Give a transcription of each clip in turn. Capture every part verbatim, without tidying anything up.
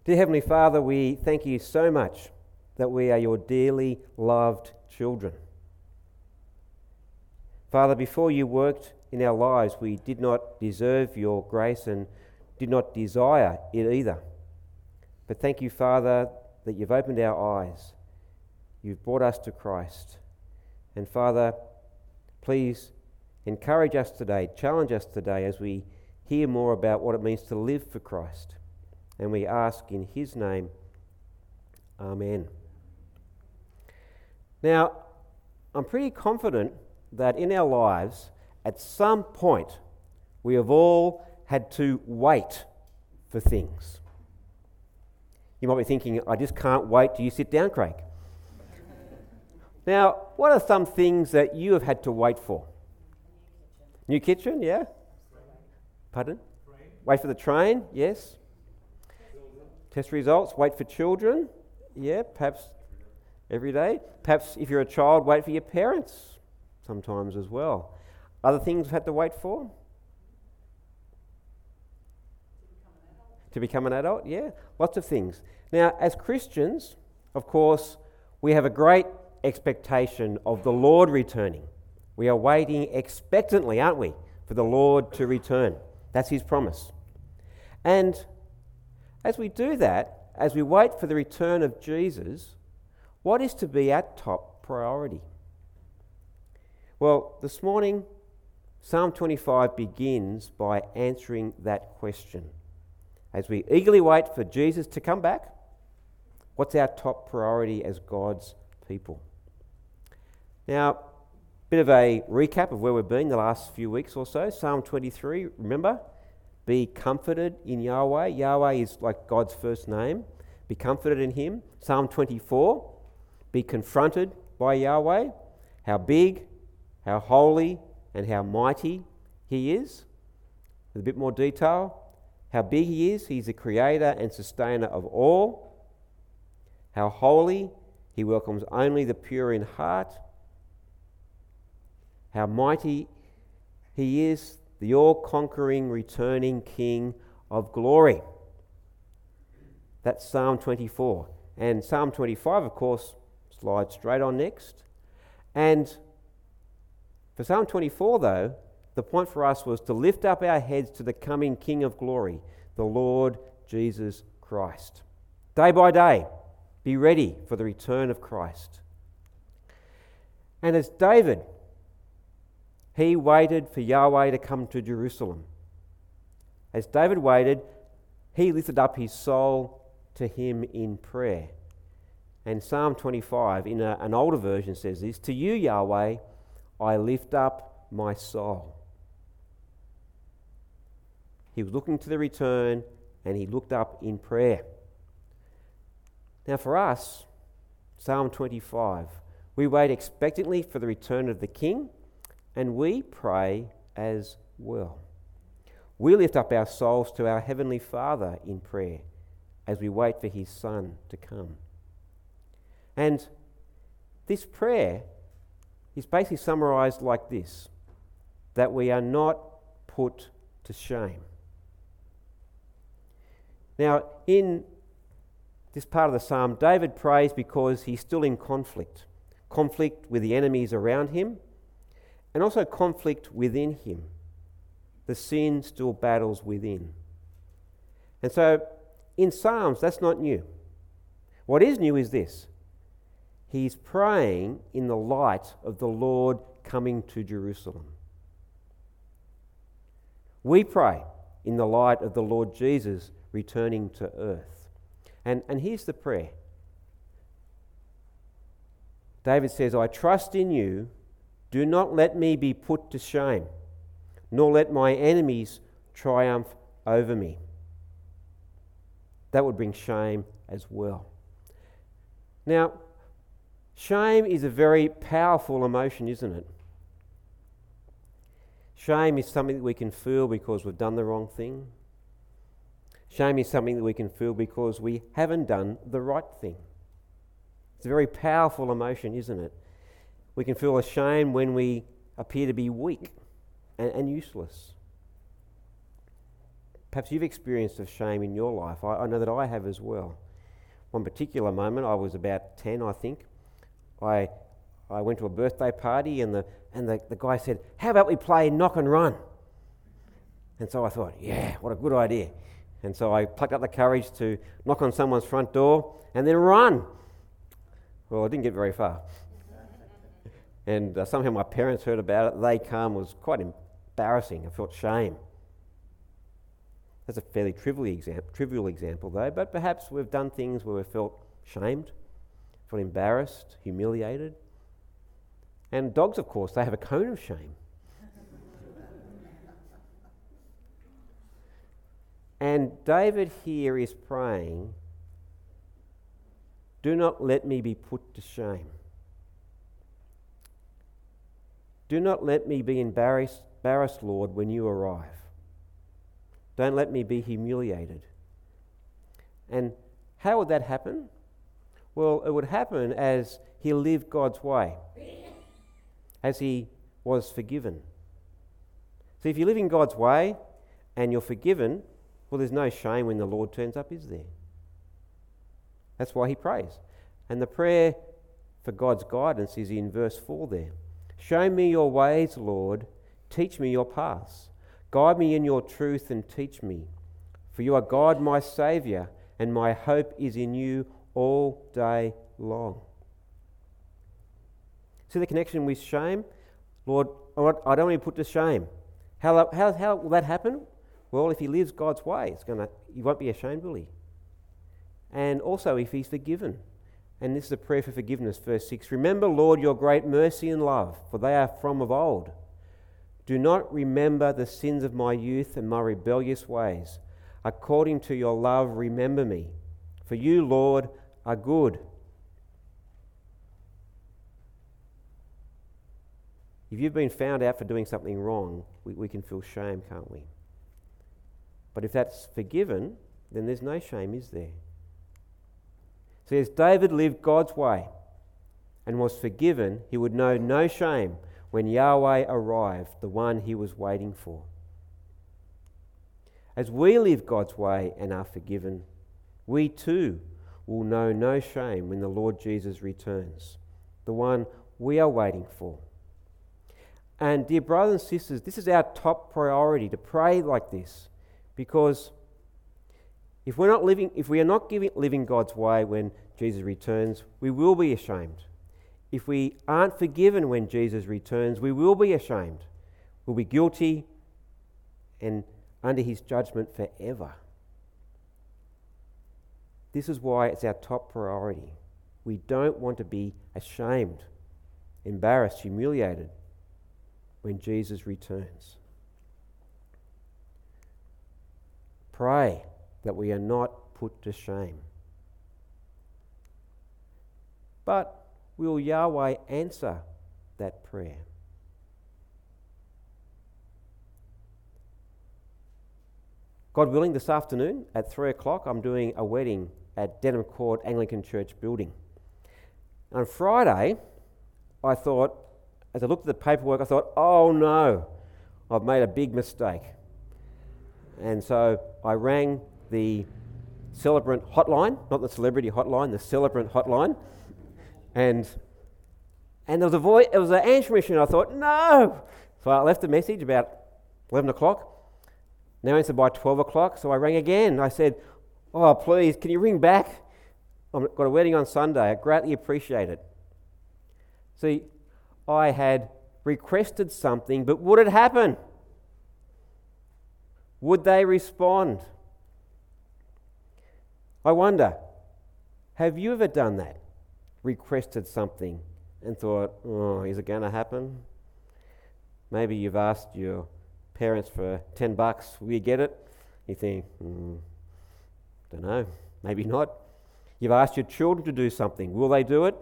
Dear Heavenly Father, we thank you so much that we are your dearly loved children. Father, before you worked in our lives, we did not deserve your grace and did not desire it either. But thank you, Father, that you've opened our eyes. You've brought us to Christ. And Father, please encourage us today, challenge us today as we hear more about what it means to live for Christ. And we ask in his name, Amen. Now, I'm pretty confident that in our lives, at some point, we have all had to wait for things. You might be thinking, I just can't wait till you sit down, Craig. Now, what are some things that you have had to wait for? New kitchen, yeah? Pardon? Train. Wait for the train, yes. Children. Test results, wait for children, yeah, perhaps every day. Perhaps if you're a child, wait for your parents sometimes as well. Other things you've had to wait for? To become an adult, yeah, lots of things. Now, as Christians, of course, we have a great expectation of the Lord returning. We are waiting expectantly, aren't we, for the Lord to return. That's his promise. And as we do that, as we wait for the return of Jesus, what is to be our top priority? Well, this morning, Psalm twenty-five begins by answering that question. As we eagerly wait for Jesus to come back, what's our top priority as God's people? Now, a bit of a recap of where we've been the last few weeks or so. Psalm twenty-three, remember, be comforted in Yahweh. Yahweh is like God's first name. Be comforted in him. Psalm twenty-four, be confronted by Yahweh. How big, how holy, and how mighty he is. With a bit more detail. How big he is, he's the creator and sustainer of all. How holy, he welcomes only the pure in heart. How mighty he is, the all-conquering, returning King of glory. That's Psalm twenty-four. And Psalm twenty-five, of course, slides straight on next. And for Psalm twenty-four, though, the point for us was to lift up our heads to the coming King of glory, the Lord Jesus Christ. Day by day, be ready for the return of Christ. And as David, he waited for Yahweh to come to Jerusalem. As David waited, he lifted up his soul to him in prayer. And Psalm twenty-five, in a, an older version, says this, to you, Yahweh, I lift up my soul. He was looking to the return and he looked up in prayer. Now for us, Psalm twenty-five, we wait expectantly for the return of the King and we pray as well. We lift up our souls to our Heavenly Father in prayer as we wait for his Son to come. And this prayer is basically summarised like this, that we are not put to shame. Now, in this part of the psalm, David prays because he's still in conflict. Conflict with the enemies around him, and also conflict within him. The sin still battles within. And so, in Psalms, that's not new. What is new is this. He's praying in the light of the Lord coming to Jerusalem. We pray in the light of the Lord Jesus returning to earth. And, and here's the prayer. David says, I trust in you. Do not let me be put to shame, nor let my enemies triumph over me. That would bring shame as well. Now, shame is a very powerful emotion, isn't it? Shame is something that we can feel because we've done the wrong thing. Shame is something that we can feel because we haven't done the right thing. It's a very powerful emotion, isn't it? We can feel ashamed when we appear to be weak and, and useless. perhaps you've experienced of shame in your life. I, I know that I have as well. One particular moment, I was about ten, I think. I I went to a birthday party and the and the, the guy said, "How about we play knock and run?" And so I thought, yeah, what a good idea. And so I plucked up the courage to knock on someone's front door and then run. Well, I didn't get very far. And uh, somehow my parents heard about it. They come. It was quite embarrassing. I felt shame. That's a fairly trivial example, trivial example though, but perhaps we've done things where we've felt shamed, felt embarrassed, humiliated. And dogs, of course, they have a cone of shame. And David here is praying, "Do not let me be put to shame. Do not let me be embarrassed, embarrassed, Lord, when you arrive. Don't let me be humiliated." And how would that happen? Well, it would happen as he lived God's way, as he was forgiven. So if you live in God's way and you're forgiven, well, there's no shame when the Lord turns up, is there? That's why he prays. And the prayer for God's guidance is in verse four there. "Show me your ways, Lord. Teach me your paths. Guide me in your truth and teach me. For you are God, my Saviour, and my hope is in you all day long." See the connection with shame? Lord, I don't want to be put to shame. How, how, how will that happen? Well, if he lives God's way, it's gonna, he won't be ashamed, will he? And also if he's forgiven. And this is a prayer for forgiveness, verse six. "Remember, Lord, your great mercy and love, for they are from of old. Do not remember the sins of my youth and my rebellious ways. According to your love, remember me. For you, Lord, are good." If you've been found out for doing something wrong, we, we can feel shame, can't we? But if that's forgiven, then there's no shame, is there? So as David lived God's way and was forgiven, he would know no shame when Yahweh arrived, the one he was waiting for. As we live God's way and are forgiven, we too will know no shame when the Lord Jesus returns, the one we are waiting for. And dear brothers and sisters, this is our top priority, to pray like this, because if we're not living, if we are not giving, living God's way when Jesus returns, we will be ashamed. If we aren't forgiven when Jesus returns, we will be ashamed. We'll be guilty and under his judgment forever. This is why it's our top priority. We don't want to be ashamed, embarrassed, humiliated when Jesus returns. Pray that we are not put to shame. But will Yahweh answer that prayer? God willing, this afternoon at three o'clock, I'm doing a wedding at Denham Court Anglican Church building. On Friday, I thought, as I looked at the paperwork, I thought, oh no, I've made a big mistake. And so I rang the celebrant hotline, not the celebrity hotline, the celebrant hotline, and and there was a voice, it was an answering machine. I thought, no. So I left a message about eleven o'clock. Now answered by twelve o'clock. So I rang again. I said, oh, please, can you ring back? I've got a wedding on Sunday. I greatly appreciate it. See, I had requested something, but would it happen? Would they respond? I wonder, have you ever done that? Requested something and thought, oh, is it going to happen? Maybe you've asked your parents for ten bucks, will you get it? You think, hmm, don't know, maybe not. You've asked your children to do something, will they do it?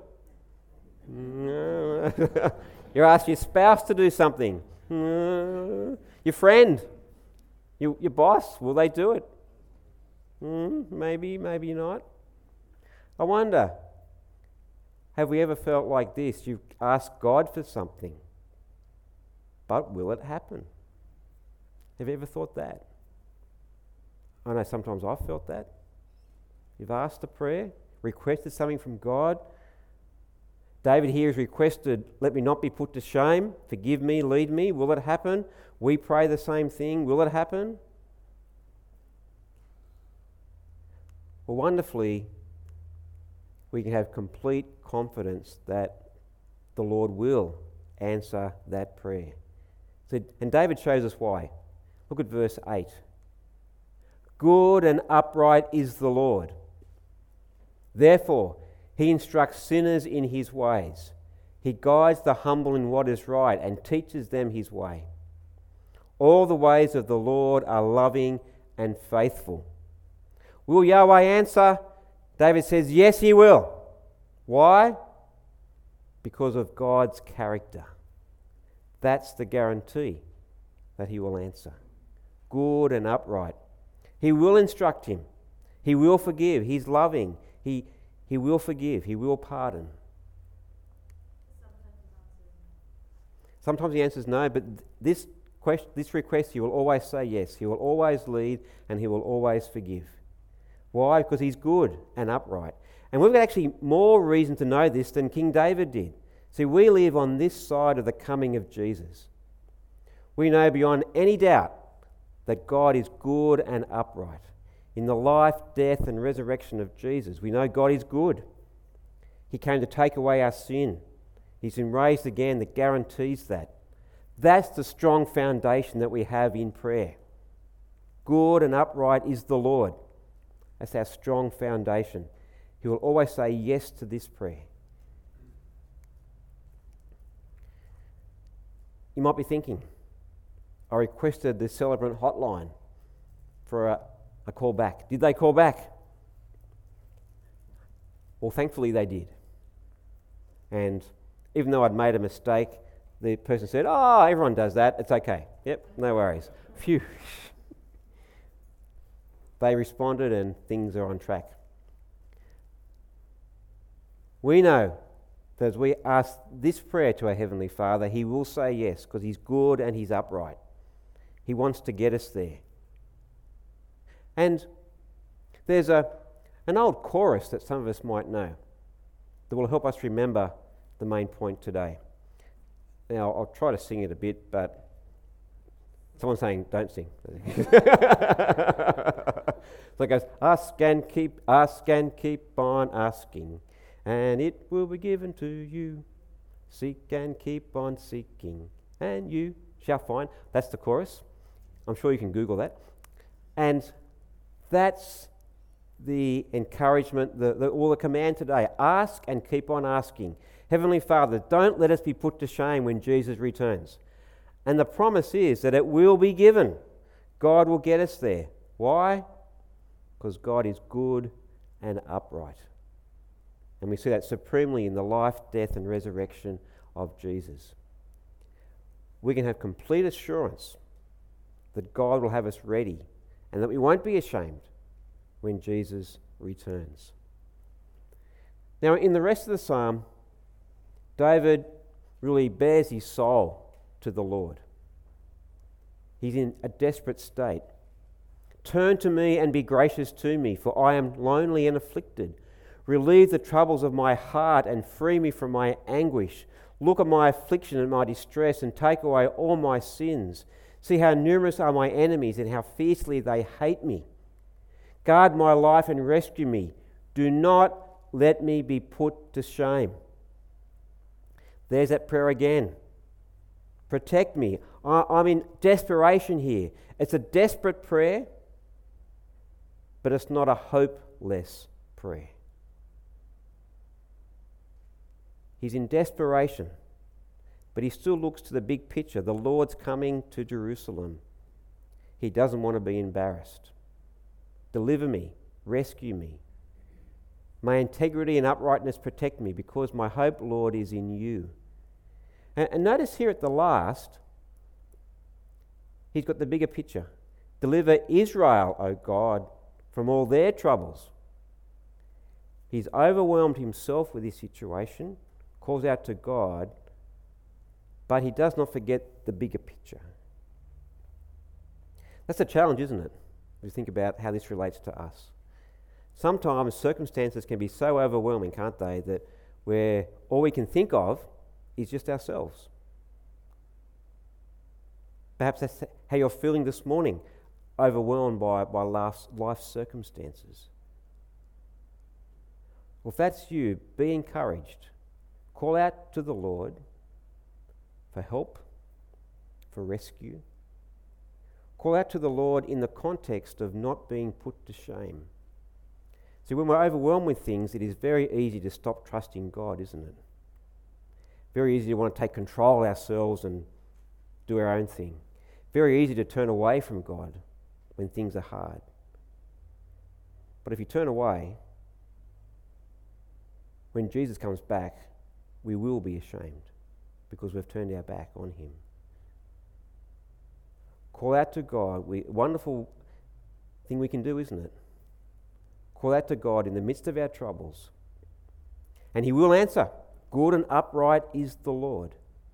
No. You asked your spouse to do something. No. Your friend, your, your boss, will they do it? Mm, maybe, maybe not. I wonder, have we ever felt like this? You've asked God for something, but will it happen? Have you ever thought that? I know sometimes I've felt that. You've asked a prayer, requested something from God. David here has requested, let me not be put to shame, forgive me, lead me. Will it happen? We pray the same thing. Will it happen? Well, wonderfully, we can have complete confidence that the Lord will answer that prayer. So, and David shows us why. Look at verse eight. Good and upright is the Lord. Therefore, he instructs sinners in his ways. He guides the humble in what is right and teaches them his way. All the ways of the Lord are loving and faithful. Will Yahweh answer? David says, yes, he will. Why? Because of God's character. That's the guarantee that he will answer. Good and upright. He will instruct him. He will forgive. He's loving. He, he will forgive. He will pardon. Sometimes he answers no, but this question, this request, he will always say yes. He will always lead and he will always forgive. Why? Because he's good and upright. And we've got actually more reason to know this than King David did. See, we live on this side of the coming of Jesus. We know beyond any doubt that God is good and upright. In the life, death and resurrection of Jesus, we know God is good. He came to take away our sin. He's been raised again that guarantees that. That's the strong foundation that we have in prayer. Good and upright is the Lord. That's our strong foundation. He will always say yes to this prayer. You might be thinking, I requested the Celebrant hotline for a, a call back. Did they call back? Well, thankfully they did. And even though I'd made a mistake, the person said, oh, everyone does that. It's okay. Yep, no worries. Phew. They responded and things are on track. We know that as we ask this prayer to our Heavenly Father, He will say yes because He's good and He's upright. He wants to get us there. And there's a an old chorus that some of us might know that will help us remember the main point today. Now, I'll try to sing it a bit, but someone's saying, don't sing. So it goes, ask and keep, ask and keep on asking, and it will be given to you. Seek and keep on seeking, and you shall find. That's the chorus. I'm sure you can Google that. And that's the encouragement, the, the, or the command today. Ask and keep on asking. Heavenly Father, don't let us be put to shame when Jesus returns. And the promise is that it will be given. God will get us there. Why? Because God is good and upright. And we see that supremely in the life, death, and resurrection of Jesus. We can have complete assurance that God will have us ready and that we won't be ashamed when Jesus returns. Now, in the rest of the psalm, David really bears his soul to the Lord. He's in a desperate state. Turn to me and be gracious to me, for I am lonely and afflicted. Relieve the troubles of my heart and free me from my anguish. Look at my affliction and my distress and take away all my sins. See how numerous are my enemies and how fiercely they hate me. Guard my life and rescue me. Do not let me be put to shame. There's that prayer again. Protect me. I, I'm in desperation here. It's a desperate prayer, but it's not a hopeless prayer. He's in desperation, but he still looks to the big picture. The Lord's coming to Jerusalem. He doesn't want to be embarrassed. Deliver me, rescue me. My integrity and uprightness protect me, because my hope, Lord, is in you. And, and notice here at the last, he's got the bigger picture. Deliver Israel, O God, from all their troubles. He's overwhelmed himself with his situation, calls out to God, but he does not forget the bigger picture. That's a challenge, isn't it? We think about how this relates to us. Sometimes circumstances can be so overwhelming, can't they, that where all we can think of is just ourselves. Perhaps that's how you're feeling this morning, overwhelmed by, by life's, life's circumstances. Well, if that's you, be encouraged. Call out to the Lord for help, for rescue. Call out to the Lord in the context of not being put to shame. See, when we're overwhelmed with things, it is very easy to stop trusting God, isn't it? Very easy to want to take control ourselves and do our own thing. Very easy to turn away from God when things are hard. But if you turn away, when Jesus comes back, we will be ashamed because we've turned our back on him. Call out to God. We, wonderful thing we can do, isn't it? Call out to God in the midst of our troubles, and he will answer. Good and upright is the Lord.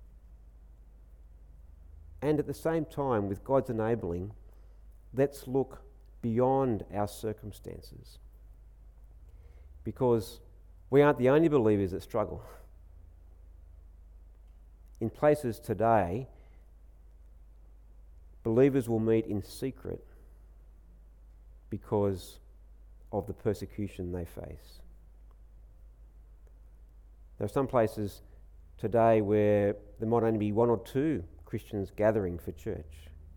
And at the same time, with God's enabling, let's look beyond our circumstances, because we aren't the only believers that struggle. In places today, believers will meet in secret because of the persecution they face. There are some places today where there might only be one or two Christians gathering for church.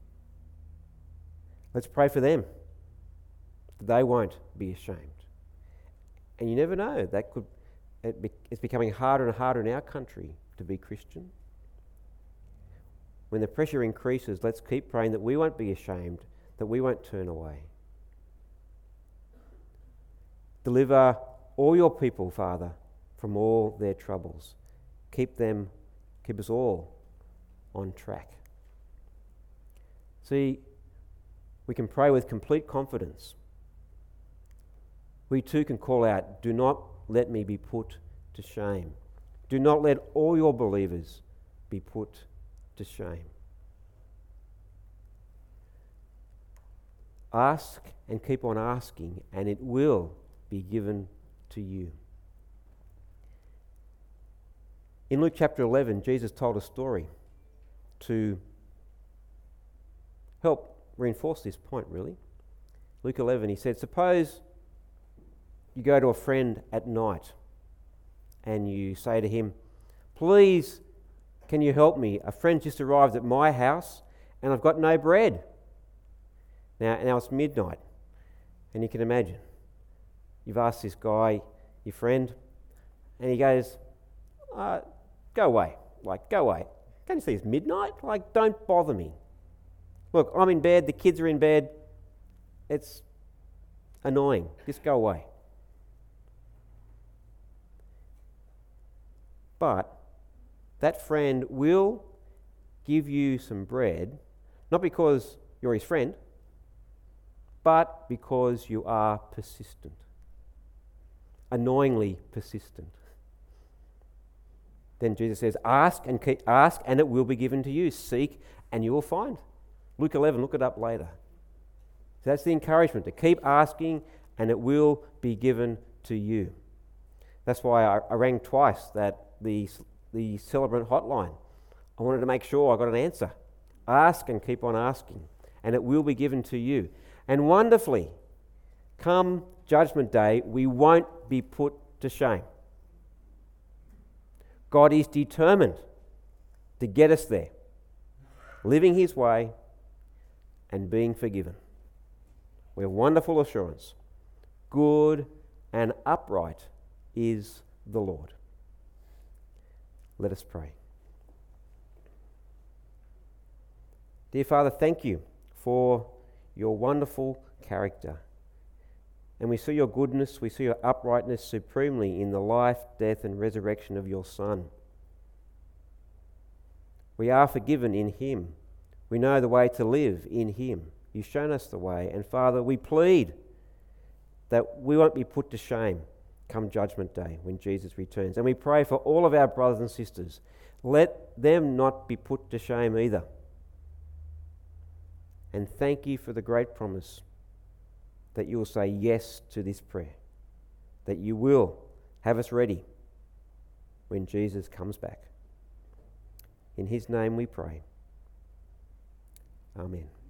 Let's pray for them that they won't be ashamed. And you never know, that could it be, it's becoming harder and harder in our country to be Christian. When the pressure increases, let's keep praying that we won't be ashamed, that we won't turn away. Deliver all your people, Father, from all their troubles. Keep them, keep us all on track. See, we can pray with complete confidence. We too can call out, do not let me be put to shame. Do not let all your believers be put to shame. Ask and keep on asking, and it will be given to you. In Luke chapter eleven, Jesus told a story to help reinforce this point, really. Luke eleven, he said, suppose you go to a friend at night and you say to him, please, can you help me? A friend just arrived at my house and I've got no bread. Now, now it's midnight, and you can imagine, you've asked this guy, your friend, and he goes, uh, go away, like, go away. Can't you see it's midnight? Like, don't bother me. Look, I'm in bed, the kids are in bed, it's annoying, just go away. But that friend will give you some bread, not because you're his friend, but because you are persistent. Annoyingly persistent. Then Jesus says, ask and keep, ask and it will be given to you. Seek and you will find. Luke eleven, look it up later. So that's the encouragement, to keep asking and it will be given to you. That's why I, I rang twice that the, the celebrant hotline. I wanted to make sure I got an answer. Ask and keep on asking and it will be given to you. And wonderfully, come Judgment Day, we won't be put to shame. God is determined to get us there, living his way and being forgiven. We have wonderful assurance. Good and upright is the Lord. Let us pray. Dear Father, thank you for your wonderful character. And we see your goodness, we see your uprightness supremely in the life, death, and resurrection of your Son. We are forgiven in him. We know the way to live in him. You've shown us the way. And Father, we plead that we won't be put to shame come Judgment Day when Jesus returns. And we pray for all of our brothers and sisters. Let them not be put to shame either. And thank you for the great promise that you will say yes to this prayer, that you will have us ready when Jesus comes back. In his name we pray. Amen.